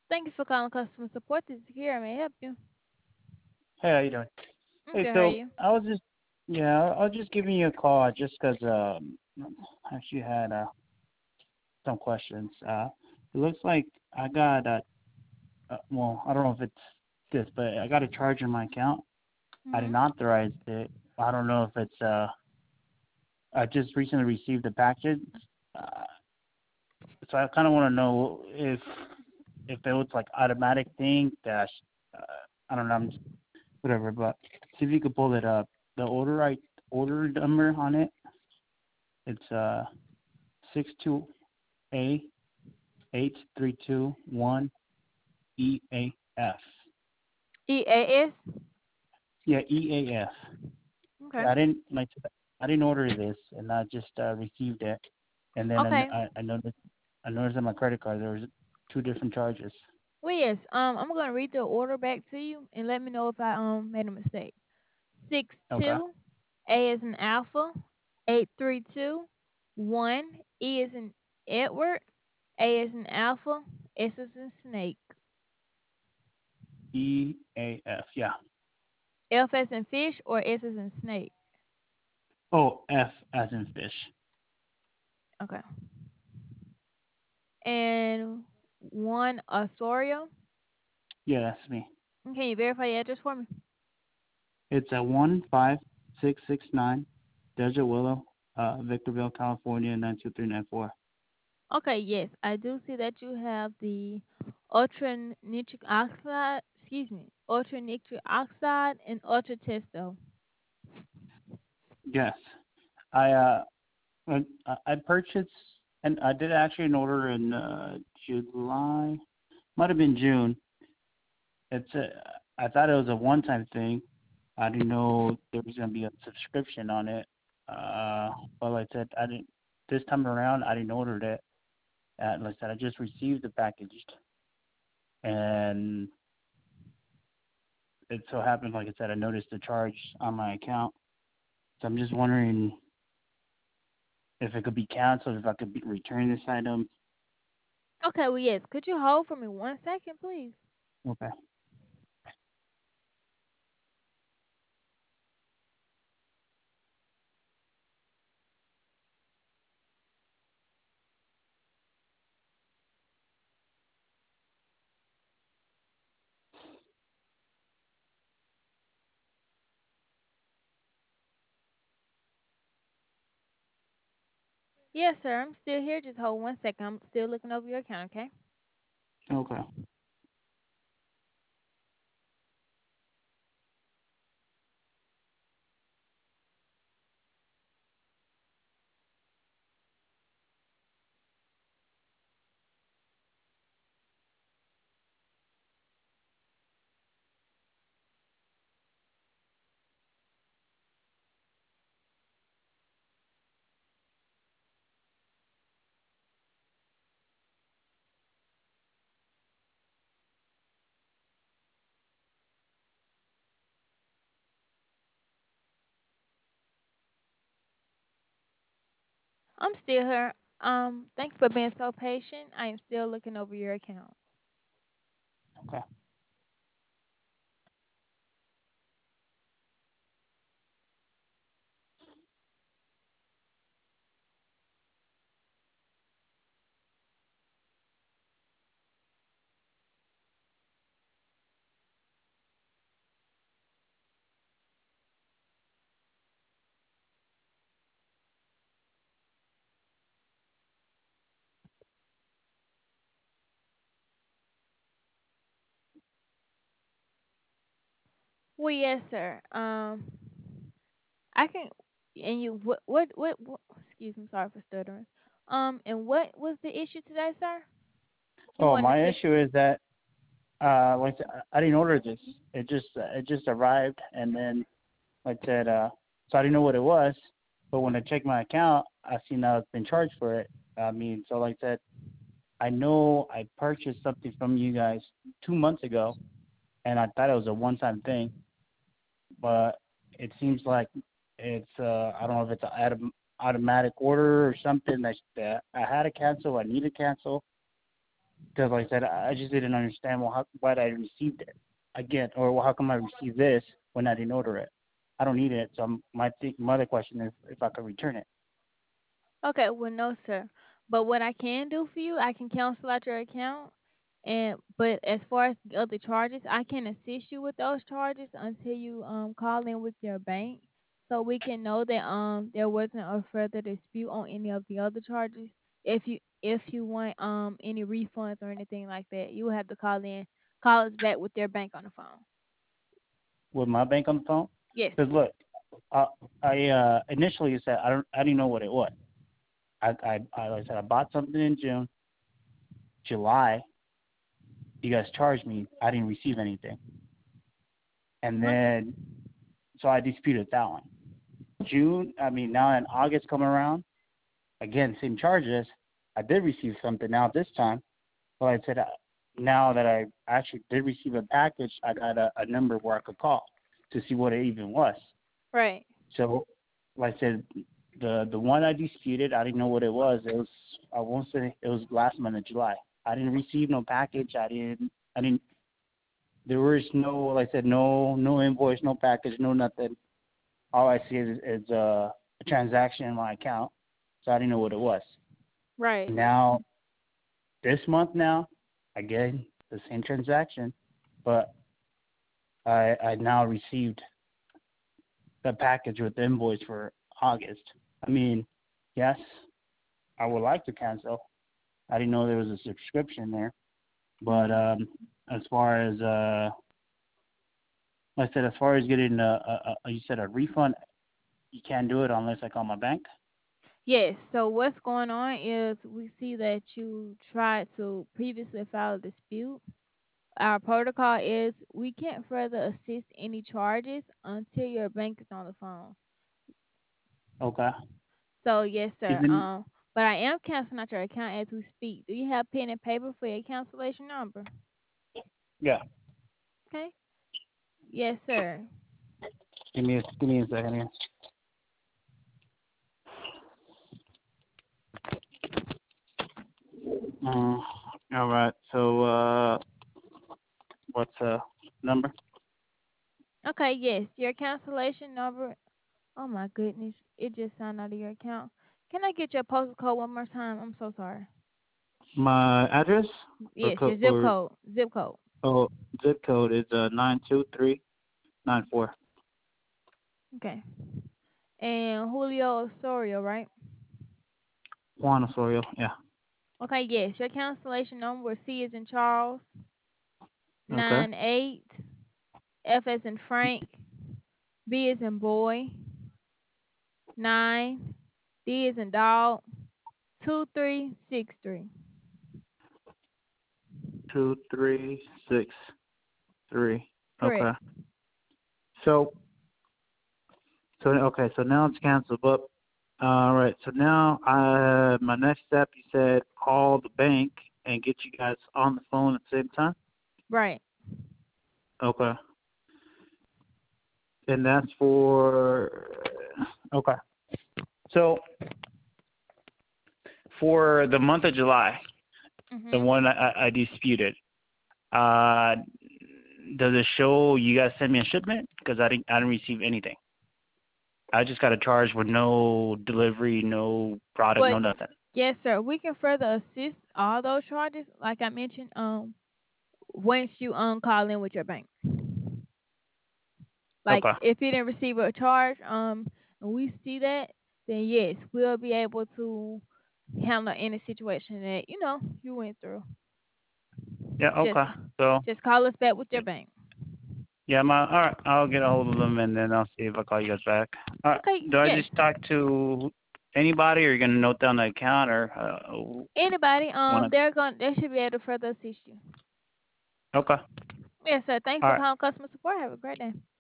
Thank you for calling customer support. This is Kira. May I help you? Hey, how you doing? I'm Hey, good. How are so you? I was just giving you a call just 'cause I actually had some questions. It looks like I got well, I don't know if it's this, but I got a charge in my account. I Mhm. didn't authorize it. I don't know if it's I just recently received the package, uh, so I kind of want to know if it was like automatic thing that I don't know, whatever. But see if you could pull it up. The order number on it. It's 62A 8321 EAF. EAS. Yeah, EAF. Okay. Yeah, I didn't order this, and I just received it, and then Okay. I noticed on my credit card there was two different charges. Well, yes. I'm gonna read the order back to you and let me know if I made a mistake. Six Okay. two, A is in Alpha. 832 1. E is in Edward. A is in Alpha. S is in Snake. EAF. Yeah. F as in fish or S as in snake. Oh, F as in fish. Okay. And one Osorio. Yeah, that's me. Can you verify the address for me? It's a 15669 Desert Willow, Victorville, California 92394. Okay, yes, I do see that you have the ultra nitric oxide, ultra nitric oxide and ultra testo. Yes. I I purchased, and I did actually an order in July, might have been June. I thought it was a one-time thing. I didn't know there was gonna be a subscription on it. But like I said, I didn't. This time around, I didn't order it. Like I said, I just received the package, and it so happened, like I said, I noticed the charge on my account. So I'm just wondering if it could be canceled, if I could return this item. Okay, well, yes, could you hold for me 1 second, please? Okay. Yes, sir, I'm still here. Just hold 1 second. I'm still looking over your account, okay? Okay. I'm still here. Thank you for being so patient. I am still looking over your account. Okay. Well, yes, sir. I can. And you, what? Excuse me, sorry for stuttering. And what was the issue today, sir? You Oh, wanted my to. issue is that like I said, I didn't order this. It just arrived, and then like I said, so I didn't know what it was. But when I checked my account, I seen I've been charged for it. I mean, so like I said, I know I purchased something from you guys 2 months ago, and I thought it was a one-time thing. But it seems like it's I don't know if it's an automatic order or something that I had to cancel. I need to cancel. because like I said, I just didn't understand why I received it again, or how come I received this when I didn't order it. I don't need it, so my other question is if I could return it. Okay, well, no, sir. But what I can do for you, I can cancel out your account. And but as far as the other charges, I can assist you with those charges until you call in with your bank, so we can know that there wasn't a further dispute on any of the other charges. If you want any refunds or anything like that, you will have to call us back with your bank on the phone. With my bank on the phone, Yes. because look, I initially said I didn't know what it was. Like I said I bought something in June, July. You guys charged me. I didn't receive anything, and Okay. then so I disputed that one. June, I mean now in August coming around, again same charges. I did receive something now this time. Well, I said now that I actually did receive a package, I got a number where I could call to see what it even was. Right. So, like I said, the one I disputed, I didn't know what it was. It was I won't say it was last month of July. I didn't receive no package. I didn't. There was no, like I said, no invoice, no package, no nothing. All I see is a transaction in my account. So I didn't know what it was. Right. Now this month now, again the same transaction, but I now received the package with the invoice for August. I mean, yes, I would like to cancel. I didn't know there was a subscription there, but Mhm. as far as like I said, as far as getting you said a refund, you can't do it unless I call my bank. Yes. So what's going on is we see that you tried to previously file a dispute. Our protocol is we can't further assist any charges until your bank is on the phone. Okay. So yes, sir. Even But I am canceling out your account as we speak. Do you have pen and paper for your cancellation number? yeah. Okay. Yes, sir. Give me a second here. Uh, all right. So what's number? Okay. Yes, your cancellation number. Oh my goodness, it just signed out of your account. Can I get your postal code one more time? I'm so sorry. My address Yes, your zip or code. Zip code. oh zip code is 92394. Okay. And Julio Osorio, right? Juan Osorio. Yeah. Okay, yes. Your cancellation number C is in Charles, Okay. 98, F as in Frank, B is in boy, 9, D is in dog, 2363. 2363. Okay. Correct. So okay. So now it's canceled. But all right. So now my next step, you said call the bank and get you guys on the phone at the same time. Right. Okay. And that's for okay. So for the month of July, the Mhm. one I disputed, uh, does it show you guys sent me a shipment? Because I didn't receive anything. I just got a charge with no delivery, no product, Well, no nothing. yes, sir. We can further assist all those charges, like I mentioned. Once you call in with your bank, like Okay. if you didn't receive a charge, and we see that, then yes, we'll be able to handle any situation that you went through. Yeah. Just Okay. So just call us back with your bank. yeah, all right. I'll get a hold of them and then I'll see if I call you guys back. All right. Okay, Do I yes. just talk to anybody, or you gonna note down the account, or Anybody, one? they should be able to further assist you. Okay. Yes, sir. Thanks All for right. calling customer support. Have a great day.